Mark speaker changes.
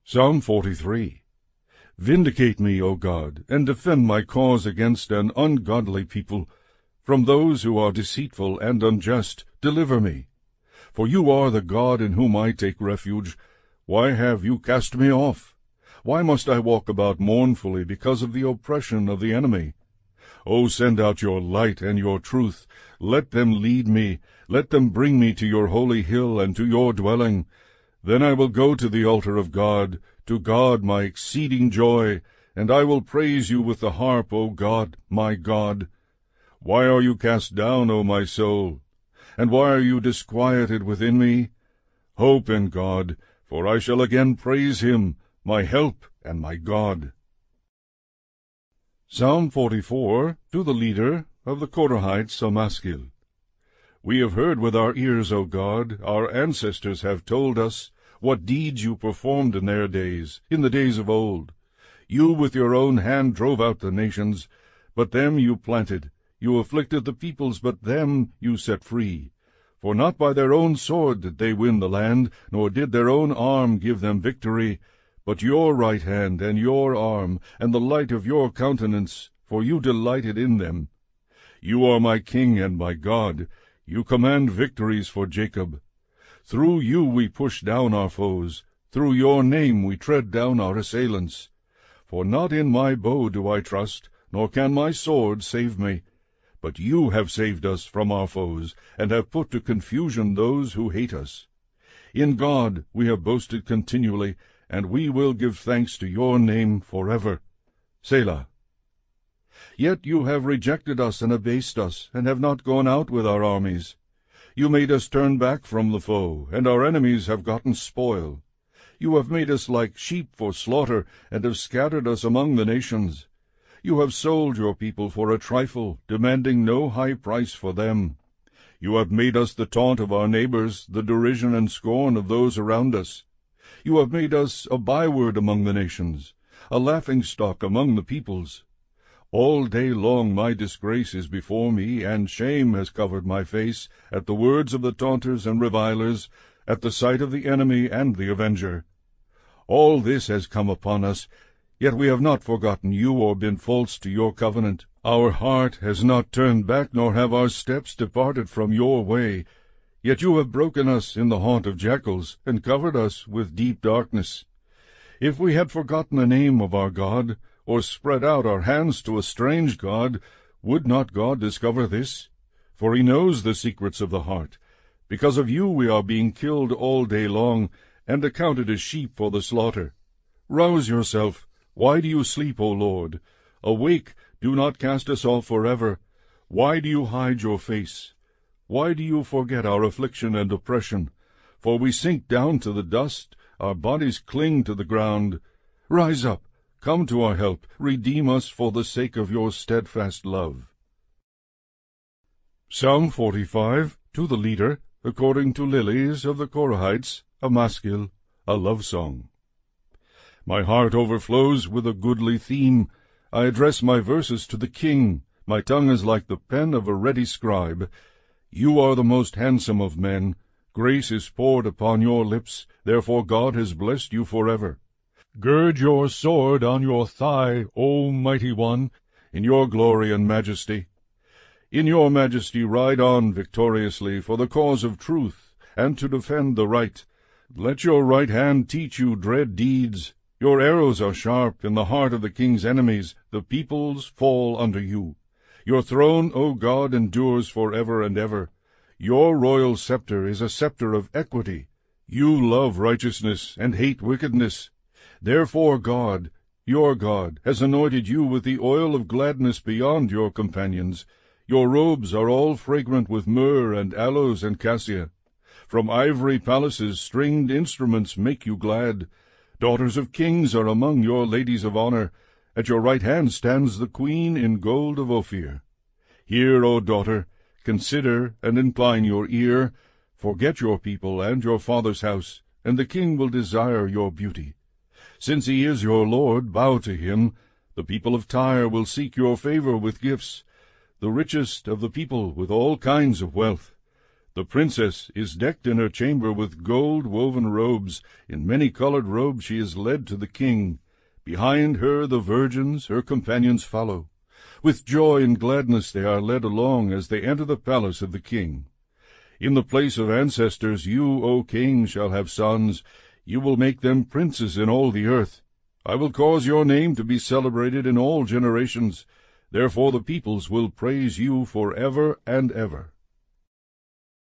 Speaker 1: Psalm 43. Vindicate me, O God, and defend my cause against an ungodly people. From those who are deceitful and unjust, deliver me. For you are the God in whom I take refuge. Why have you cast me off? Why must I walk about mournfully because of the oppression of the enemy? O send out your light and your truth. Let them lead me. Let them bring me to your holy hill and to your dwelling. Then I will go to the altar of God, to God my exceeding joy, and I will praise you with the harp, O God, my God. Why are you cast down, O my soul? And why are you disquieted within me? Hope in God, for I shall again praise him, my help and my God. Psalm 44, to the leader of the Korahites, a maskil. We have heard with our ears, O God, our ancestors have told us, what deeds you performed in their days, in the days of old. You with your own hand drove out the nations, but them you planted. You afflicted the peoples, but them you set free. For not by their own sword did they win the land, nor did their own arm give them victory, but your right hand and your arm, and the light of your countenance, for you delighted in them. You are my King and my God. You command victories for Jacob. Through you we push down our foes. Through your name we tread down our assailants. For not in my bow do I trust, nor can my sword save me. But you have saved us from our foes, and have put to confusion those who hate us. In God we have boasted continually, and we will give thanks to your name forever. Selah. Yet you have rejected us and abased us, and have not gone out with our armies. You made us turn back from the foe, and our enemies have gotten spoil. You have made us like sheep for slaughter, and have scattered us among the nations. You have sold your people for a trifle, demanding no high price for them. You have made us the taunt of our neighbors, the derision and scorn of those around us. You have made us a byword among the nations, a laughingstock among the peoples. All day long my disgrace is before me, and shame has covered my face, at the words of the taunters and revilers, at the sight of the enemy and the avenger. All this has come upon us, yet we have not forgotten you or been false to your covenant. Our heart has not turned back, nor have our steps departed from your way. Yet you have broken us in the haunt of jackals, and covered us with deep darkness. If we had forgotten the name of our God, or spread out our hands to a strange god, would not God discover this? For he knows the secrets of the heart. Because of you we are being killed all day long, and accounted as sheep for the slaughter. Rouse yourself. Why do you sleep, O Lord? Awake, do not cast us off forever. Why do you hide your face? Why do you forget our affliction and oppression? For we sink down to the dust, our bodies cling to the ground. Rise up, come to our help, redeem us for the sake of your steadfast love. Psalm 45, to the leader, according to Lilies of the Korahites, a maskil, a love song. My heart overflows with a goodly theme. I address my verses to the King. My tongue is like the pen of a ready scribe. You are the most handsome of men. Grace is poured upon your lips, therefore God has blessed you forever. Gird your sword on your thigh, O mighty one, in your glory and majesty. In your majesty ride on victoriously for the cause of truth, and to defend the right. Let your right hand teach you dread deeds. Your arrows are sharp in the heart of the king's enemies. The peoples fall under you. Your throne, O God, endures forever and ever. Your royal scepter is a scepter of equity. You love righteousness and hate wickedness. Therefore God, your God, has anointed you with the oil of gladness beyond your companions. Your robes are all fragrant with myrrh and aloes and cassia. From ivory palaces stringed instruments make you glad. Daughters of kings are among your ladies of honor. At your right hand stands the queen in gold of Ophir. Hear, O daughter, consider and incline your ear. Forget your people and your father's house, and the king will desire your beauty. Since he is your Lord, bow to him. The people of Tyre will seek your favor with gifts, the richest of the people with all kinds of wealth. The princess is decked in her chamber with gold-woven robes. In many-colored robes she is led to the king. Behind her the virgins, her companions, follow. With joy and gladness they are led along as they enter the palace of the king. In the place of ancestors you, O king, shall have sons. You will make them princes in all the earth. I will cause your name to be celebrated in all generations. Therefore the peoples will praise you forever and ever.